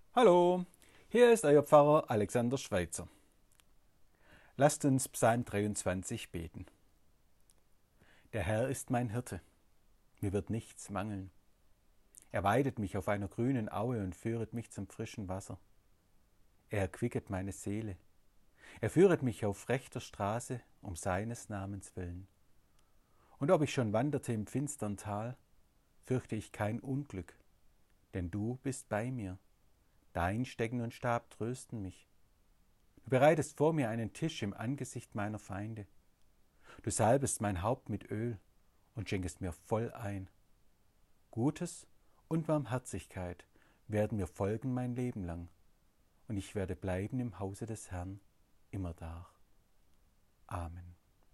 Hallo, hier ist euer Pfarrer Alexander Schweitzer. Lasst uns Psalm 23 beten. Der Herr ist mein Hirte, mir wird nichts mangeln. Er weidet mich auf einer grünen Aue und führet mich zum frischen Wasser. Er erquicket meine Seele. Er führet mich auf rechter Straße um seines Namens willen. Und ob ich schon wanderte im finstern Tal, fürchte ich kein Unglück, denn du bist bei mir. Dein Stecken und Stab trösten mich. Du bereitest vor mir einen Tisch im Angesicht meiner Feinde. Du salbest mein Haupt mit Öl und schenkest mir voll ein. Gutes und Barmherzigkeit werden mir folgen mein Leben lang, und ich werde bleiben im Hause des Herrn immerdar. Amen.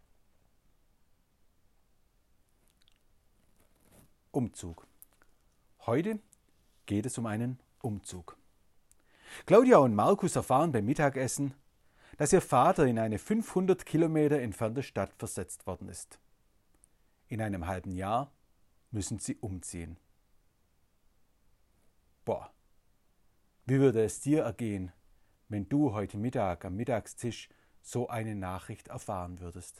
Umzug. Heute geht es um einen Umzug. Claudia und Markus erfahren beim Mittagessen, dass ihr Vater in eine 500 Kilometer entfernte Stadt versetzt worden ist. In einem halben Jahr müssen sie umziehen. Boah, wie würde es dir ergehen, wenn du heute Mittag am Mittagstisch so eine Nachricht erfahren würdest?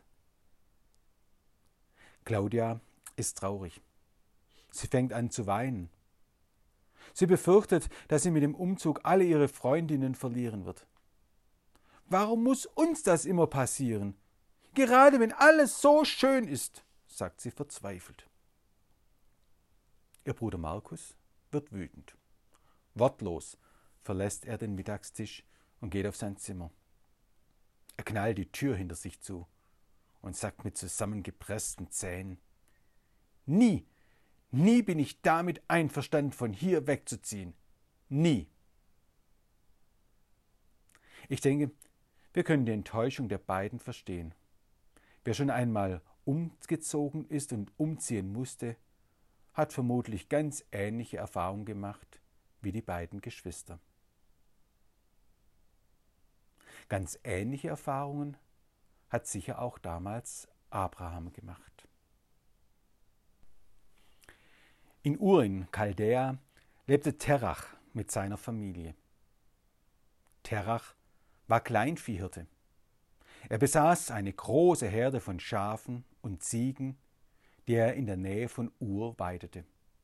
Claudia ist traurig. Sie fängt an zu weinen. Sie befürchtet, dass sie mit dem Umzug alle ihre Freundinnen verlieren wird. Warum muss uns das immer passieren? Gerade wenn alles so schön ist, sagt sie verzweifelt. Ihr Bruder Markus wird wütend. Wortlos verlässt er den Mittagstisch und geht auf sein Zimmer. Er knallt die Tür hinter sich zu und sagt mit zusammengepressten Zähnen: Nie bin ich damit einverstanden, von hier wegzuziehen. Nie. Ich denke, wir können die Enttäuschung der beiden verstehen. Wer schon einmal umgezogen ist und umziehen musste, hat vermutlich ganz ähnliche Erfahrungen gemacht wie die beiden Geschwister. Ganz ähnliche Erfahrungen hat sicher auch damals Abraham gemacht. In Ur in Chaldea lebte Terach mit seiner Familie. Terach war Kleinviehhirte. Er besaß eine große Herde von Schafen und Ziegen, die er in der Nähe von Ur weidete.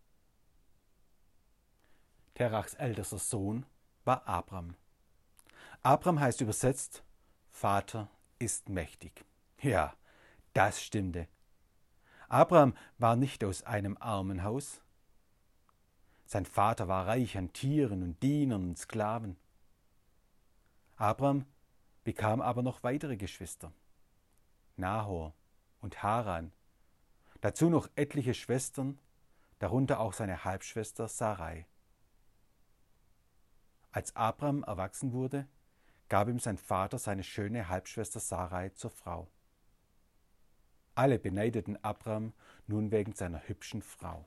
Terachs ältester Sohn war Abram. Abram heißt übersetzt: Vater ist mächtig. Ja, das stimmte. Abram war nicht aus einem armen Haus. Sein Vater war reich an Tieren und Dienern und Sklaven. Abram bekam aber noch weitere Geschwister: Nahor und Haran, dazu noch etliche Schwestern, darunter auch seine Halbschwester Sarai. Als Abram erwachsen wurde, gab ihm sein Vater seine schöne Halbschwester Sarai zur Frau. Alle beneideten Abram nun wegen seiner hübschen Frau.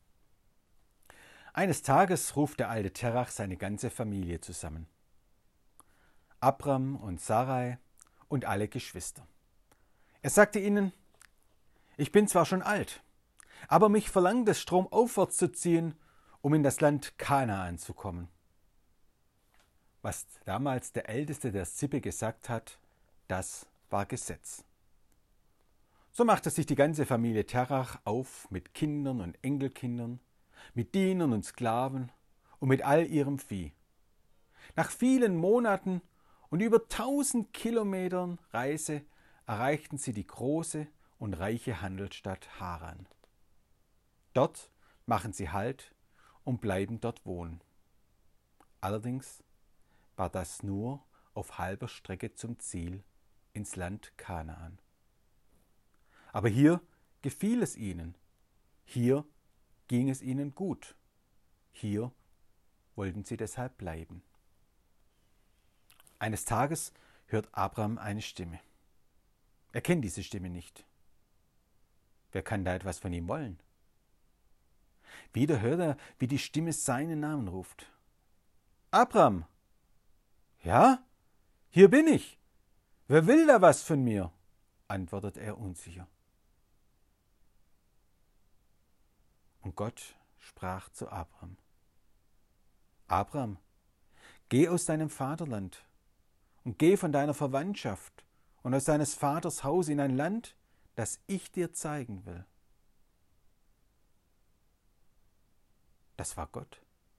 Eines Tages ruft der alte Terach seine ganze Familie zusammen. Abram und Sarai und alle Geschwister. Er sagte ihnen: Ich bin zwar schon alt, aber mich verlangt es, stromaufwärts zu ziehen, um in das Land Kanaan zu kommen. Was damals der Älteste der Sippe gesagt hat, das war Gesetz. So machte sich die ganze Familie Terach auf mit Kindern und Enkelkindern, mit Dienern und Sklaven und mit all ihrem Vieh. Nach vielen Monaten und über 1000 Kilometern Reise erreichten sie die große und reiche Handelsstadt Haran. Dort machen sie Halt und bleiben dort wohnen. Allerdings war das nur auf halber Strecke zum Ziel ins Land Kanaan. Aber hier gefiel es ihnen. Hier ging es ihnen gut. Hier wollten sie deshalb bleiben. Eines Tages hört Abram eine Stimme. Er kennt diese Stimme nicht. Wer kann da etwas von ihm wollen? Wieder hört er, wie die Stimme seinen Namen ruft. Abram! Ja, hier bin ich. Wer will da was von mir? Antwortet er unsicher. Und Gott sprach zu Abram: Abram, Geh aus deinem Vaterland und geh von deiner Verwandtschaft und aus deines Vaters Haus in ein Land, das ich dir zeigen will. Das war Gott.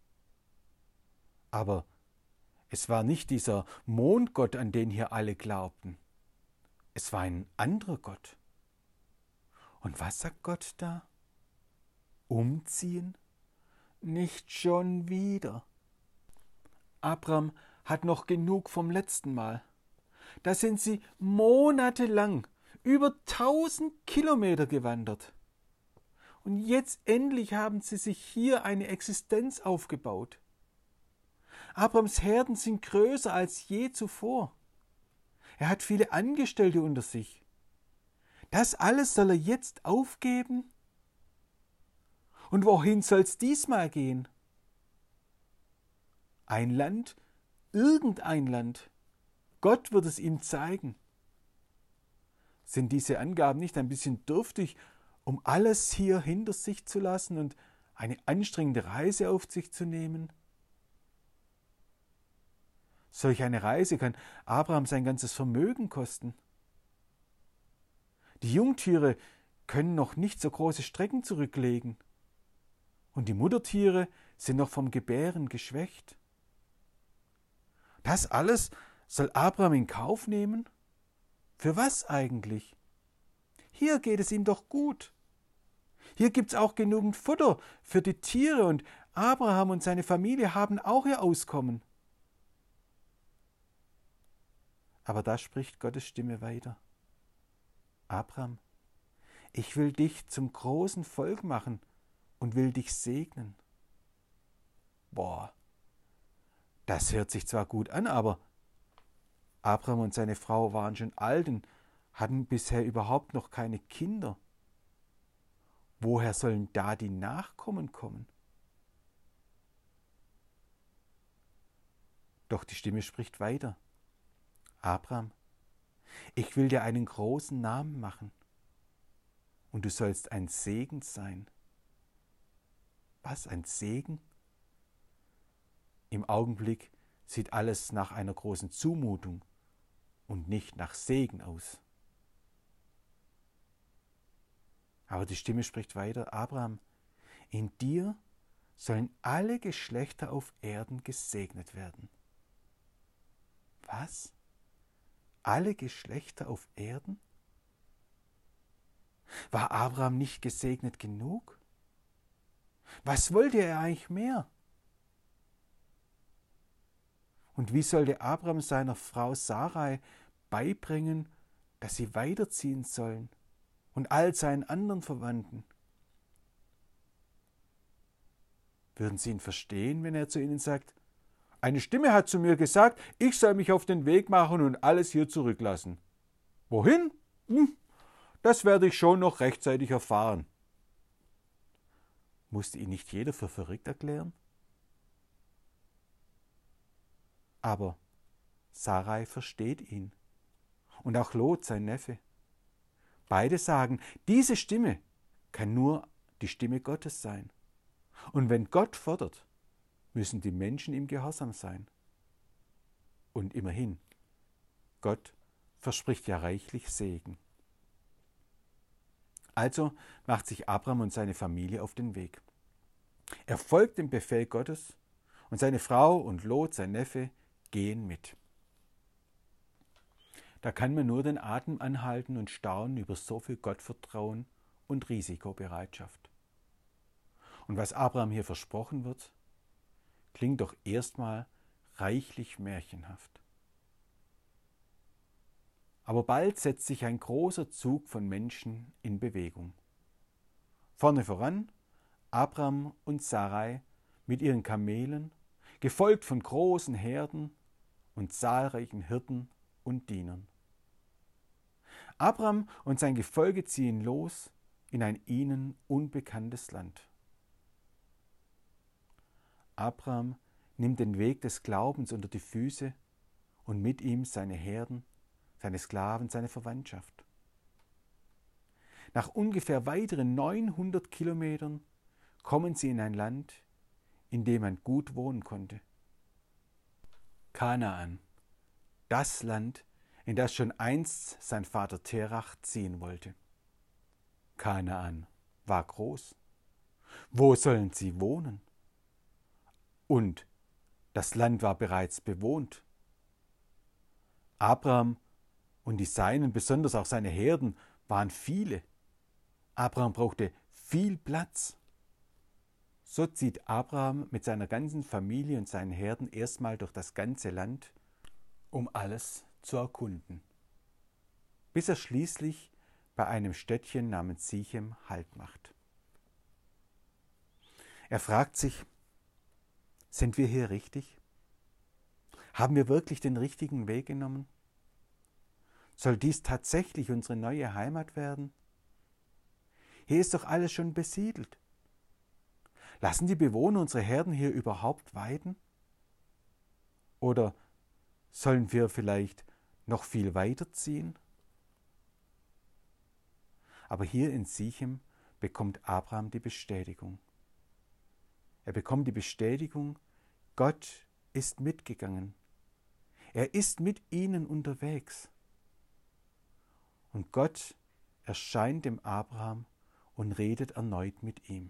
Aber es war nicht dieser Mondgott, an den hier alle glaubten. Es war ein anderer Gott. Und was sagt Gott da? Umziehen? Nicht schon wieder. Abram hat noch genug vom letzten Mal. Da sind sie monatelang über 1000 Kilometer gewandert. Und jetzt endlich haben sie sich hier eine Existenz aufgebaut. Abrams Herden sind größer als je zuvor. Er hat viele Angestellte unter sich. Das alles soll er jetzt aufgeben? Und wohin soll's diesmal gehen? Ein Land, irgendein Land. Gott wird es ihm zeigen. Sind diese Angaben nicht ein bisschen dürftig, um alles hier hinter sich zu lassen und eine anstrengende Reise auf sich zu nehmen? Solch eine Reise kann Abraham sein ganzes Vermögen kosten. Die Jungtiere können noch nicht so große Strecken zurücklegen. Und die Muttertiere sind noch vom Gebären geschwächt. Das alles soll Abraham in Kauf nehmen? Für was eigentlich? Hier geht es ihm doch gut. Hier gibt's auch genügend Futter für die Tiere und Abraham und seine Familie haben auch ihr Auskommen. Aber da spricht Gottes Stimme weiter. Abraham, ich will dich zum großen Volk machen und will dich segnen. Boah, das hört sich zwar gut an, aber Abraham und seine Frau waren schon alt und hatten bisher überhaupt noch keine Kinder. Woher sollen da die Nachkommen kommen? Doch die Stimme spricht weiter. Abraham, ich will dir einen großen Namen machen und du sollst ein Segen sein. Was, ein Segen? Im Augenblick sieht alles nach einer großen Zumutung und nicht nach Segen aus. Aber die Stimme spricht weiter, Abraham, in dir sollen alle Geschlechter auf Erden gesegnet werden. Was? Alle Geschlechter auf Erden? War Abraham nicht gesegnet genug? Was wollte er eigentlich mehr? Und wie sollte Abraham seiner Frau Sarai beibringen, dass sie weiterziehen sollen und all seinen anderen Verwandten? Würden sie ihn verstehen, wenn er zu ihnen sagt, eine Stimme hat zu mir gesagt, ich soll mich auf den Weg machen und alles hier zurücklassen. Wohin? Das werde ich schon noch rechtzeitig erfahren. Musste ihn nicht jeder für verrückt erklären? Aber Sarai versteht ihn und auch Lot, sein Neffe. Beide sagen, diese Stimme kann nur die Stimme Gottes sein. Und wenn Gott fordert, müssen die Menschen ihm gehorsam sein. Und immerhin, Gott verspricht ja reichlich Segen. Also macht sich Abraham und seine Familie auf den Weg. Er folgt dem Befehl Gottes und seine Frau und Lot, sein Neffe, gehen mit. Da kann man nur den Atem anhalten und staunen über so viel Gottvertrauen und Risikobereitschaft. Und was Abraham hier versprochen wird, klingt doch erstmal reichlich märchenhaft. Aber bald setzt sich ein großer Zug von Menschen in Bewegung. Vorne voran Abraham und Sarai mit ihren Kamelen, gefolgt von großen Herden und zahlreichen Hirten und Dienern. Abraham und sein Gefolge ziehen los in ein ihnen unbekanntes Land. Abraham nimmt den Weg des Glaubens unter die Füße und mit ihm seine Herden, seine Sklaven, seine Verwandtschaft. Nach ungefähr weiteren 900 Kilometern kommen sie in ein Land, in dem man gut wohnen konnte. Kanaan, das Land, in das schon einst sein Vater Terach ziehen wollte. Kanaan war groß. Wo sollen sie wohnen? Und das Land war bereits bewohnt. Abraham und die Seinen, besonders auch seine Herden, waren viele. Abraham brauchte viel Platz. So zieht Abraham mit seiner ganzen Familie und seinen Herden erstmal durch das ganze Land, um alles zu erkunden, bis er schließlich bei einem Städtchen namens Sichem Halt macht. Er fragt sich, sind wir hier richtig? Haben wir wirklich den richtigen Weg genommen? Soll dies tatsächlich unsere neue Heimat werden? Hier ist doch alles schon besiedelt. Lassen die Bewohner unsere Herden hier überhaupt weiden? Oder sollen wir vielleicht noch viel weiter ziehen? Aber hier in Sichem bekommt Abraham die Bestätigung. Er bekommt die Bestätigung, Gott ist mitgegangen. Er ist mit ihnen unterwegs. Und Gott erscheint dem Abraham und redet erneut mit ihm.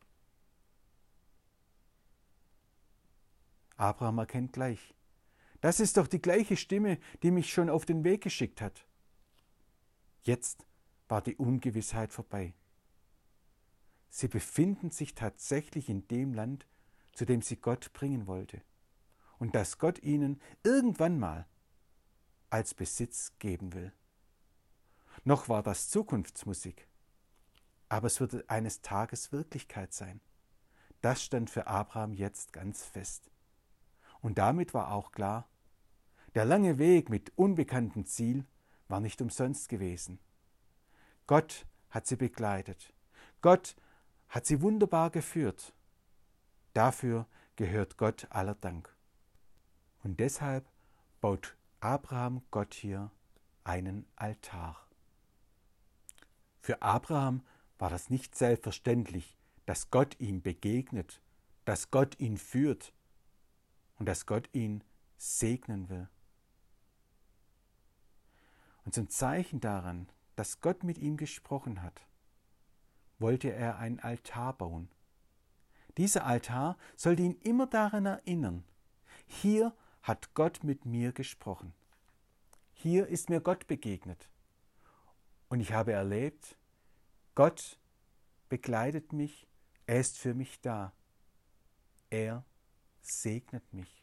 Abraham erkennt gleich, das ist doch die gleiche Stimme, die mich schon auf den Weg geschickt hat. Jetzt war die Ungewissheit vorbei. Sie befinden sich tatsächlich in dem Land, zu dem sie Gott bringen wollte und das Gott ihnen irgendwann mal als Besitz geben will. Noch war das Zukunftsmusik, aber es wird eines Tages Wirklichkeit sein. Das stand für Abraham jetzt ganz fest. Und damit war auch klar, der lange Weg mit unbekanntem Ziel war nicht umsonst gewesen. Gott hat sie begleitet. Gott hat sie wunderbar geführt. Dafür gehört Gott aller Dank. Und deshalb baut Abraham Gott hier einen Altar. Für Abraham war das nicht selbstverständlich, dass Gott ihm begegnet, dass Gott ihn führt und dass Gott ihn segnen will. Und zum Zeichen daran, dass Gott mit ihm gesprochen hat, wollte er einen Altar bauen. Dieser Altar sollte ihn immer daran erinnern, hier hat Gott mit mir gesprochen. Hier ist mir Gott begegnet. Und ich habe erlebt, Gott begleitet mich, er ist für mich da. Er segnet mich.